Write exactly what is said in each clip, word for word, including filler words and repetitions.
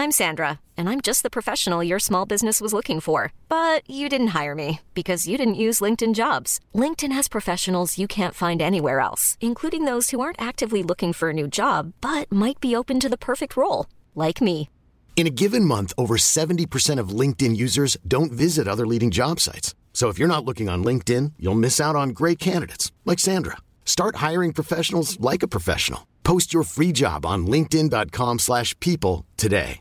I'm Sandra, and I'm just the professional your small business was looking for. But you didn't hire me because you didn't use LinkedIn Jobs. LinkedIn has professionals you can't find anywhere else, including those who aren't actively looking for a new job, but might be open to the perfect role, like me. In a given month, over seventy percent of LinkedIn users don't visit other leading job sites. So if you're not looking on LinkedIn, you'll miss out on great candidates like Sandra. Start hiring professionals like a professional. Post your free job on linkedin dot com slash people today.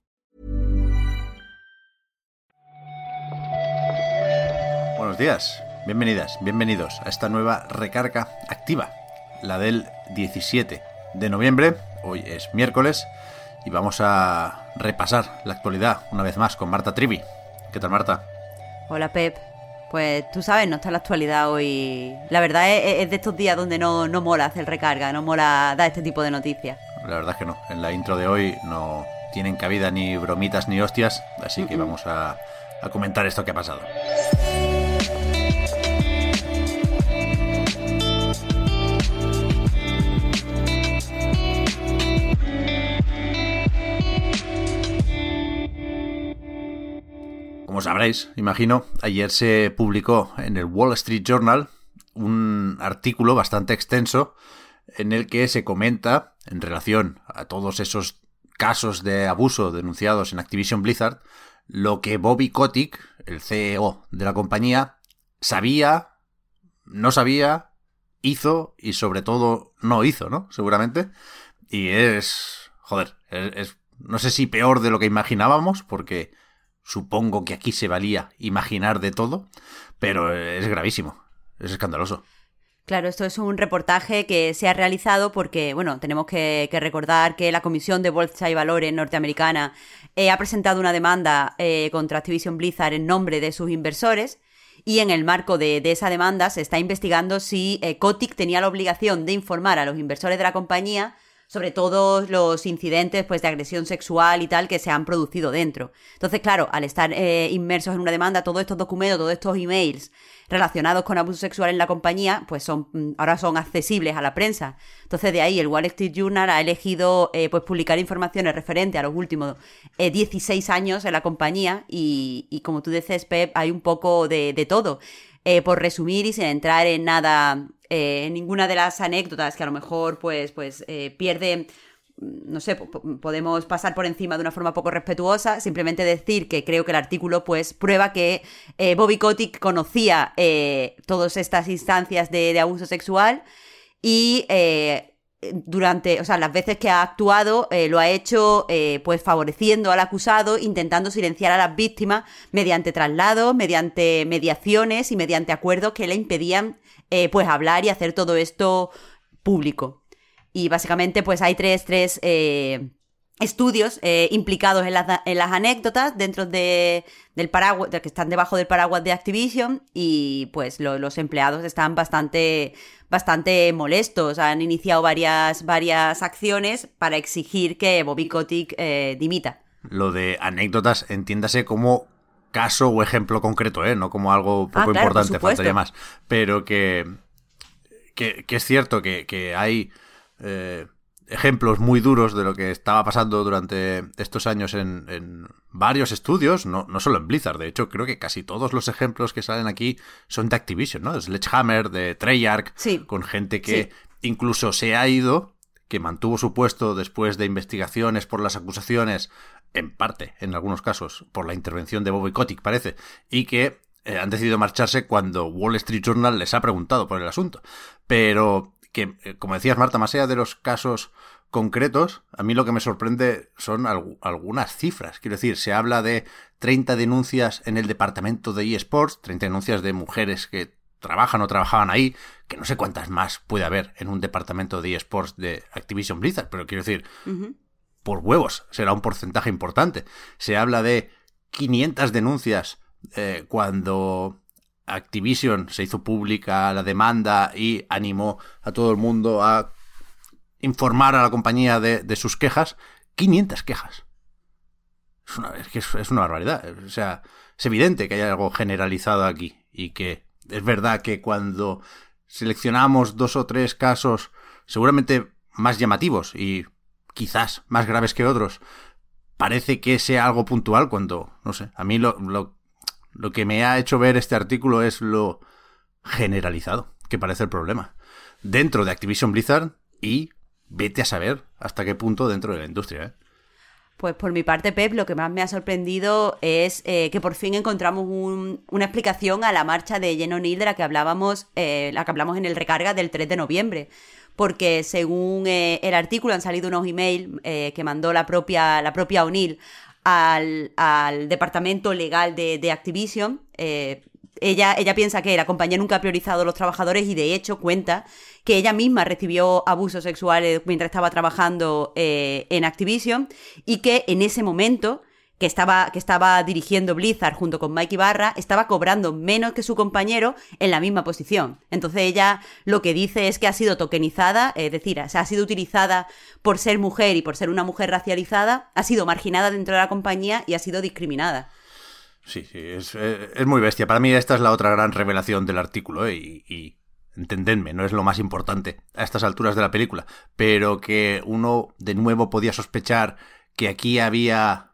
Buenos días, bienvenidas, bienvenidos a esta nueva recarga activa, la del diecisiete de noviembre. Hoy es miércoles y vamos a repasar la actualidad una vez más con Marta Trivi. ¿Qué tal, Marta? Hola, Pep. Pues tú sabes, no está la actualidad hoy. La verdad es, es de estos días donde no, no mola hacer recarga, no mola dar este tipo de noticias. La verdad es que no. En la intro de hoy no tienen cabida ni bromitas ni hostias, así uh-uh. que vamos a, a comentar esto que ha pasado. Como sabréis, imagino, ayer se publicó en el Wall Street Journal un artículo bastante extenso en el que se comenta, en relación a todos esos casos de abuso denunciados en Activision Blizzard, lo que Bobby Kotick, el C E O de la compañía, sabía, no sabía, hizo y sobre todo no hizo, ¿no? Seguramente. Y es, joder, es, es no sé si peor de lo que imaginábamos, porque supongo que aquí se valía imaginar de todo, pero es gravísimo, es escandaloso. Claro, esto es un reportaje que se ha realizado porque, bueno, tenemos que, que recordar que la Comisión de Bolsa y Valores norteamericana eh, ha presentado una demanda eh, contra Activision Blizzard en nombre de sus inversores, y en el marco de, de esa demanda se está investigando si eh, Kotick tenía la obligación de informar a los inversores de la compañía sobre todos los incidentes, pues, de agresión sexual y tal que se han producido dentro. Entonces, claro, al estar eh, inmersos en una demanda, todos estos documentos, todos estos emails relacionados con abuso sexual en la compañía, pues son ahora son accesibles a la prensa. Entonces, de ahí el Wall Street Journal ha elegido eh, pues publicar informaciones referentes a los últimos eh, dieciséis años en la compañía y, y como tú dices, Pep, hay un poco de, de todo. Eh, por resumir y sin entrar en nada, eh, en ninguna de las anécdotas que a lo mejor pues, pues eh, pierde, no sé, po- podemos pasar por encima de una forma poco respetuosa, simplemente decir que creo que el artículo pues prueba que eh, Bobby Kotick conocía eh, todas estas instancias de, de abuso sexual y eh, durante, o sea, las veces que ha actuado eh, lo ha hecho eh, pues favoreciendo al acusado, intentando silenciar a las víctimas mediante traslados, mediante mediaciones y mediante acuerdos que le impedían eh, pues hablar y hacer todo esto público. Y básicamente pues hay tres, tres eh, estudios eh, implicados en las, en las anécdotas dentro de, del paraguas, que están debajo del paraguas de Activision, y pues lo, los empleados están bastante bastante molestos. Han iniciado varias, varias acciones para exigir que Bobby Kotick eh, dimita. Lo de anécdotas, entiéndase como caso o ejemplo concreto, ¿eh? No como algo poco ah, claro, importante, faltaría más. Pero que, que, que es cierto que, que hay eh, ejemplos muy duros de lo que estaba pasando durante estos años en, en varios estudios, no, no solo en Blizzard. De hecho, creo que casi todos los ejemplos que salen aquí son de Activision, ¿no? De Sledgehammer, de Treyarch, sí. con gente que sí. incluso se ha ido, que mantuvo su puesto después de investigaciones por las acusaciones, en parte, en algunos casos, por la intervención de Bobby Kotick, parece, y que eh, han decidido marcharse cuando Wall Street Journal les ha preguntado por el asunto. Pero que, eh, como decías, Marta, más allá de los casos concretos, a mí lo que me sorprende son alg- algunas cifras. Quiero decir, se habla de treinta denuncias en el departamento de eSports, treinta denuncias de mujeres que trabajan o trabajaban ahí, que no sé cuántas más puede haber en un departamento de eSports de Activision Blizzard, pero quiero decir, uh-huh. por huevos, será un porcentaje importante. Se habla de quinientas denuncias eh, cuando Activision se hizo pública la demanda y animó a todo el mundo a informar a la compañía de, de sus quejas. quinientas quejas. Es una, es que es, es una barbaridad. O sea, es evidente que hay algo generalizado aquí y que es verdad que cuando seleccionamos dos o tres casos seguramente más llamativos y quizás más graves que otros, parece que sea algo puntual cuando, no sé, a mí lo, lo, lo que me ha hecho ver este artículo es lo generalizado que parece el problema dentro de Activision Blizzard y vete a saber hasta qué punto dentro de la industria, ¿eh? Pues por mi parte, Pep, lo que más me ha sorprendido es eh, que por fin encontramos un, una explicación a la marcha de Jen Oneal de la que hablábamos, eh, la que hablamos en el recarga del tres de noviembre. Porque según eh, el artículo han salido unos emails eh, que mandó la propia, la propia O'Neill al, al departamento legal de, de Activision. Eh, ella, ella piensa que la compañía nunca ha priorizado a los trabajadores y de hecho cuenta que ella misma recibió abusos sexuales mientras estaba trabajando eh, en Activision y que en ese momento que estaba, que estaba dirigiendo Blizzard junto con Mike Ibarra, estaba cobrando menos que su compañero en la misma posición. Entonces ella lo que dice es que ha sido tokenizada, es decir, o sea, ha sido utilizada por ser mujer y por ser una mujer racializada, ha sido marginada dentro de la compañía y ha sido discriminada. Sí, sí, es, es muy bestia. Para mí esta es la otra gran revelación del artículo, ¿eh? y, y entendedme, no es lo más importante a estas alturas de la película, pero que uno de nuevo podía sospechar que aquí había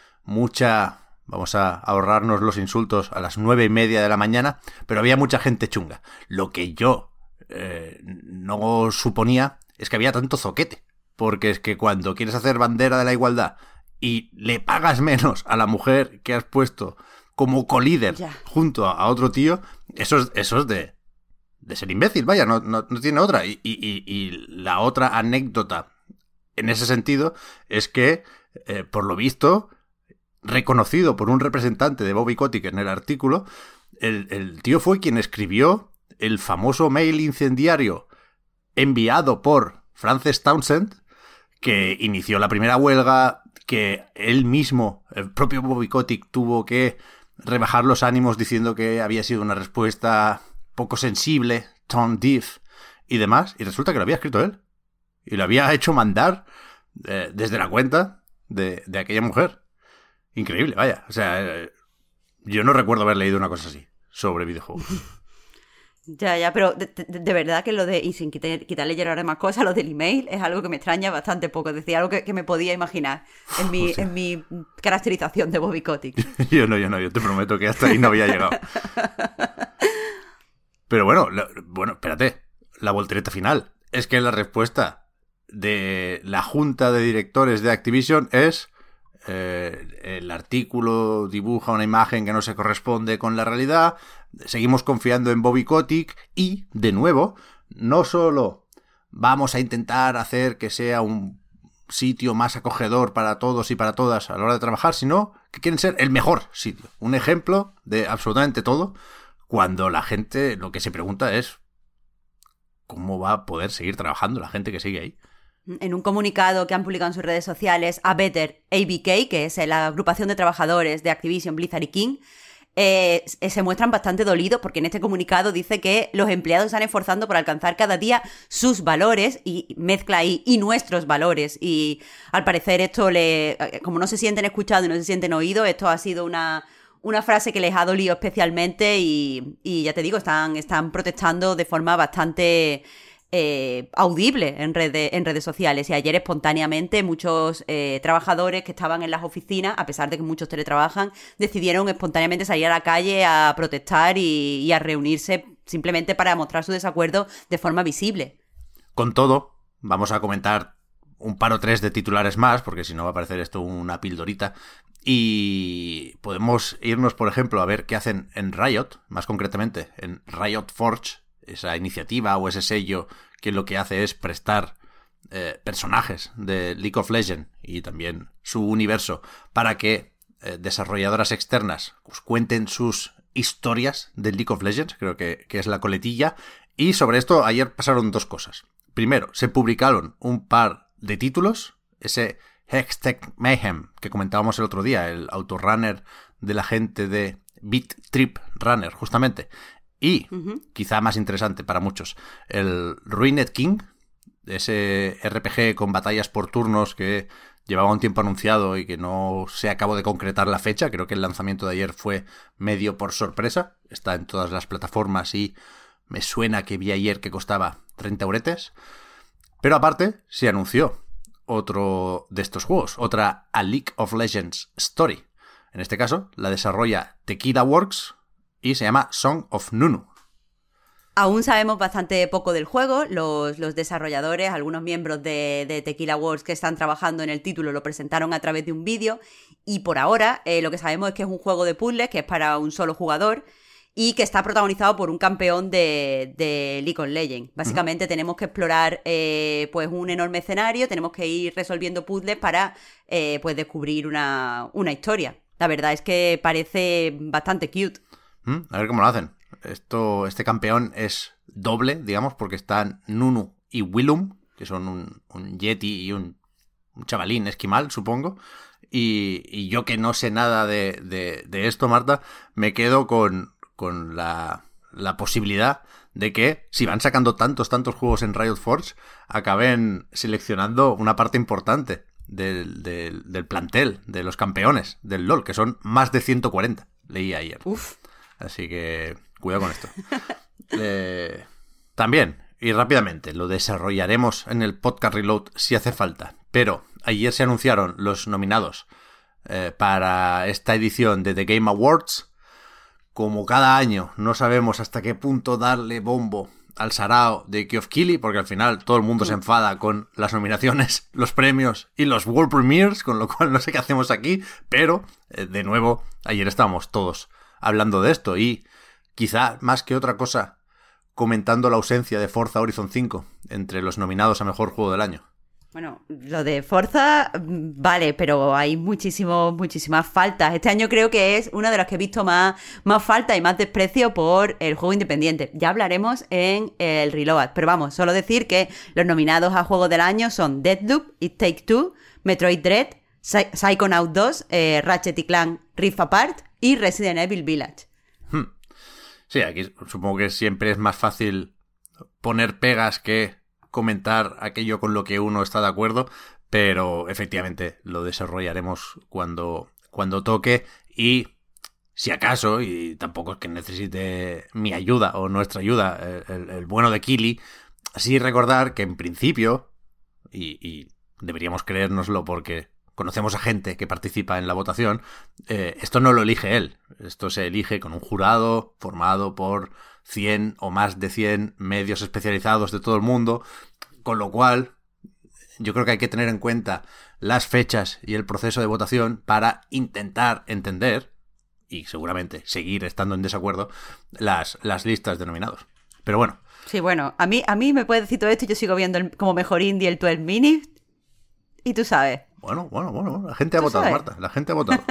mucha, vamos a ahorrarnos los insultos a las nueve y media de la mañana, pero había mucha gente chunga. Lo que yo eh, no suponía es que había tanto zoquete, porque es que cuando quieres hacer bandera de la igualdad y le pagas menos a la mujer que has puesto como colíder yeah. junto a, a otro tío, eso es, eso es de, de ser imbécil, vaya, no, no, no tiene otra. Y, y, y, y la otra anécdota en ese sentido es que, eh, por lo visto, reconocido por un representante de Bobby Kotick en el artículo, el, el tío fue quien escribió el famoso mail incendiario enviado por Frances Townsend, que inició la primera huelga, que él mismo, el propio Bobby Kotick, tuvo que rebajar los ánimos diciendo que había sido una respuesta poco sensible, tone deaf y demás, y resulta que lo había escrito él. Y lo había hecho mandar eh, desde la cuenta de, de aquella mujer. Increíble, vaya. O sea, eh, yo no recuerdo haber leído una cosa así sobre videojuegos. Ya, ya, pero de, de, de verdad que lo de, y sin quitar, quitarle llenar más cosas, lo del email es algo que me extraña bastante poco. Es decir, algo que, que me podía imaginar en mi, o sea, en mi caracterización de Bobby Kotick. Yo no, yo no, yo te prometo que hasta ahí no había llegado. Pero bueno, lo, bueno, espérate, la voltereta final. Es que la respuesta de la junta de directores de Activision es eh, el artículo dibuja una imagen que no se corresponde con la realidad. Seguimos confiando en Bobby Kotick y, de nuevo, no solo vamos a intentar hacer que sea un sitio más acogedor para todos y para todas a la hora de trabajar, sino que quieren ser el mejor sitio. Un ejemplo de absolutamente todo, cuando la gente lo que se pregunta es ¿cómo va a poder seguir trabajando la gente que sigue ahí? En un comunicado que han publicado en sus redes sociales, A Better A B K, que es la agrupación de trabajadores de Activision, Blizzard y King, Eh, se muestran bastante dolidos porque en este comunicado dice que los empleados están esforzando por alcanzar cada día sus valores y mezcla ahí y nuestros valores, y al parecer esto le, como no se sienten escuchados y no se sienten oídos, esto ha sido una, una frase que les ha dolido especialmente y, y ya te digo, están, están protestando de forma bastante Eh, audible en, redes, en redes sociales. Y ayer espontáneamente muchos eh, trabajadores que estaban en las oficinas, a pesar de que muchos teletrabajan, decidieron espontáneamente salir a la calle a protestar y, y a reunirse simplemente para mostrar su desacuerdo de forma visible. Con todo, vamos a comentar un par o tres de titulares más, porque si no va a parecer esto una pildorita. Y podemos irnos, por ejemplo, a ver qué hacen en Riot, más concretamente en Riot Forge, esa iniciativa o ese sello que lo que hace es prestar eh, personajes de League of Legends y también su universo para que eh, desarrolladoras externas pues, cuenten sus historias de League of Legends, creo que, que es la coletilla. Y sobre esto ayer pasaron dos cosas. Primero, se publicaron un par de títulos, ese Hextech Mayhem que comentábamos el otro día, el autorunner de la gente de Beat Trip Runner, justamente. Y, uh-huh. quizá más interesante para muchos, el Ruined King, ese R P G con batallas por turnos que llevaba un tiempo anunciado y que no se acabó de concretar la fecha. Creo que el lanzamiento de ayer fue medio por sorpresa. Está en todas las plataformas y me suena que vi ayer que costaba treinta euretes. Pero aparte, se anunció otro de estos juegos, otra A League of Legends Story. En este caso, la desarrolla Tequila Works y se llama Song of Nunu. Aún sabemos bastante poco del juego. Los, los desarrolladores, algunos miembros de, de Tequila Works que están trabajando en el título lo presentaron a través de un vídeo y por ahora eh, lo que sabemos es que es un juego de puzzles que es para un solo jugador y que está protagonizado por un campeón de, de League of Legends. Básicamente uh-huh. tenemos que explorar eh, pues un enorme escenario, tenemos que ir resolviendo puzzles para eh, pues descubrir una, una historia. La verdad es que parece bastante cute. Mm, a ver cómo lo hacen. Esto, este campeón es doble, digamos, porque están Nunu y Willum, que son un, un yeti y un, un chavalín esquimal, supongo. Y, y yo que no sé nada de, de, de esto, Marta, me quedo con, con la, la posibilidad de que, si van sacando tantos, tantos juegos en Riot Forge, acaben seleccionando una parte importante del, del, del plantel, de los campeones del LoL, que son más de ciento cuarenta, leí ayer. Uf. Así que cuidado con esto. Eh, también, y rápidamente, lo desarrollaremos en el Podcast Reload si hace falta. Pero ayer se anunciaron los nominados eh, para esta edición de The Game Awards. Como cada año, no sabemos hasta qué punto darle bombo al sarao de Geoff Keighley, porque al final todo el mundo se enfada con las nominaciones, los premios y los World Premiers, con lo cual no sé qué hacemos aquí. Pero, eh, de nuevo, ayer estábamos todos hablando de esto y quizá más que otra cosa comentando la ausencia de Forza Horizon cinco entre los nominados a Mejor Juego del Año. Bueno, lo de Forza, vale, pero hay muchísimo, muchísimas faltas. Este año creo que es una de las que he visto más, más falta y más desprecio por el juego independiente. Ya hablaremos en el Reload, pero vamos, solo decir que los nominados a Juego del Año son Deathloop, It Take Two, Metroid Dread, Psy- Psychonauts dos, eh, Ratchet y Clank Rift Apart y Resident Evil Village. Hmm. Sí, aquí supongo que siempre es más fácil poner pegas que comentar aquello con lo que uno está de acuerdo, pero efectivamente lo desarrollaremos cuando, cuando toque y si acaso, y tampoco es que necesite mi ayuda o nuestra ayuda, el, el bueno de Keighley, sí recordar que en principio, y, y deberíamos creérnoslo porque conocemos a gente que participa en la votación, eh, esto no lo elige él, esto se elige con un jurado formado por cien o más de cien medios especializados de todo el mundo, con lo cual yo creo que hay que tener en cuenta las fechas y el proceso de votación para intentar entender, y seguramente seguir estando en desacuerdo, las, las listas de nominados. Pero bueno. Sí, bueno, a mí, a mí me puedes decir todo esto y yo sigo viendo el, como mejor indie el doce Minutes y tú sabes. Bueno, bueno, bueno, la gente ha votado, sabes? Marta, la gente ha votado.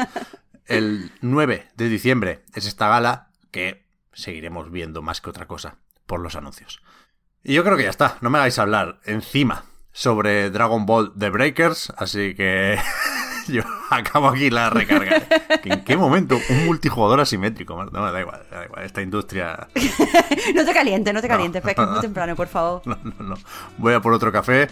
El nueve de diciembre es esta gala que seguiremos viendo más que otra cosa por los anuncios. Y yo creo que ya está, no me hagáis hablar encima sobre Dragon Ball The Breakers, así que yo acabo aquí la recarga. ¿En qué momento un multijugador asimétrico? No, me da igual, da igual, esta industria... No te calientes, no te calientes, no, es que es muy temprano, por favor. No, no, no. Voy a por otro café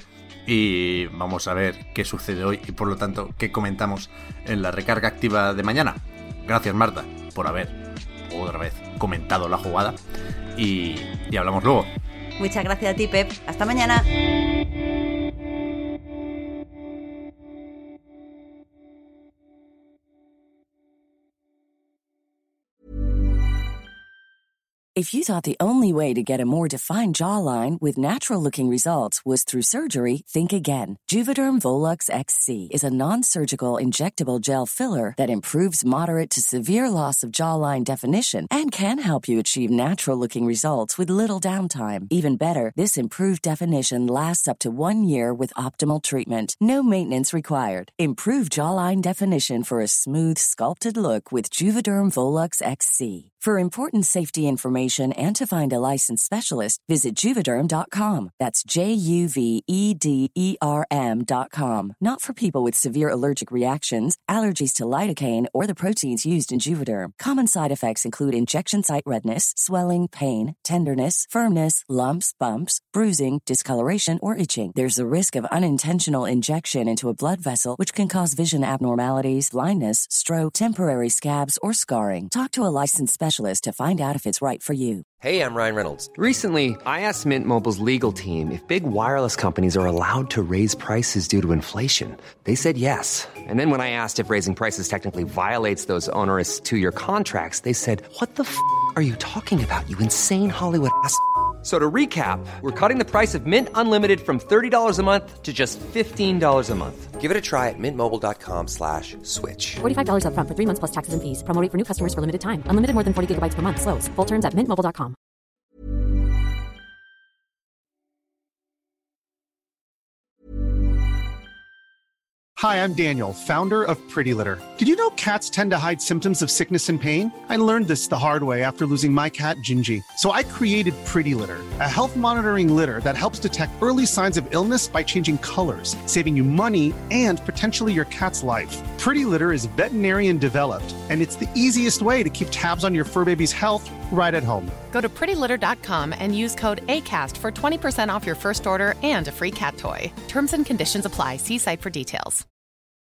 y vamos a ver qué sucede hoy y por lo tanto qué comentamos en la recarga activa de mañana. Gracias, Marta, por haber otra vez comentado la jugada y, y hablamos luego. Muchas gracias a ti, Pep. Hasta mañana. If you thought the only way to get a more defined jawline with natural-looking results was through surgery, think again. Juvederm Volux X C is a non-surgical injectable gel filler that improves moderate to severe loss of jawline definition and can help you achieve natural-looking results with little downtime. Even better, this improved definition lasts up to one year with optimal treatment. No maintenance required. Improve jawline definition for a smooth, sculpted look with Juvederm Volux X C. For important safety information and to find a licensed specialist, visit Juvederm dot com. That's J U V E D E R M dot com. Not for people with severe allergic reactions, allergies to lidocaine, or the proteins used in Juvederm. Common side effects include injection site redness, swelling, pain, tenderness, firmness, lumps, bumps, bruising, discoloration, or itching. There's a risk of unintentional injection into a blood vessel, which can cause vision abnormalities, blindness, stroke, temporary scabs, or scarring. Talk to a licensed specialist specialist to find out if it's right for you. Hey, I'm Ryan Reynolds. Recently, I asked Mint Mobile's legal team if big wireless companies are allowed to raise prices due to inflation. They said yes. And then when I asked if raising prices technically violates those onerous two-year contracts, they said, what the f*** are you talking about, you insane Hollywood ass f- So to recap, we're cutting the price of Mint Unlimited from thirty dollars a month to just fifteen dollars a month. Give it a try at mintmobile.com slash switch. forty-five dollars up front for three months plus taxes and fees. Promo rate for new customers for limited time. Unlimited more than forty gigabytes per month. Slows full terms at mint mobile dot com. Hi, I'm Daniel, founder of Pretty Litter. Did you know cats tend to hide symptoms of sickness and pain? I learned this the hard way after losing my cat, Gingy. So I created Pretty Litter, a health monitoring litter that helps detect early signs of illness by changing colors, saving you money and potentially your cat's life. Pretty Litter is veterinarian developed, and it's the easiest way to keep tabs on your fur baby's health right at home. Go to pretty litter dot com and use code ACAST for twenty percent off your first order and a free cat toy. Terms and conditions apply. See site for details.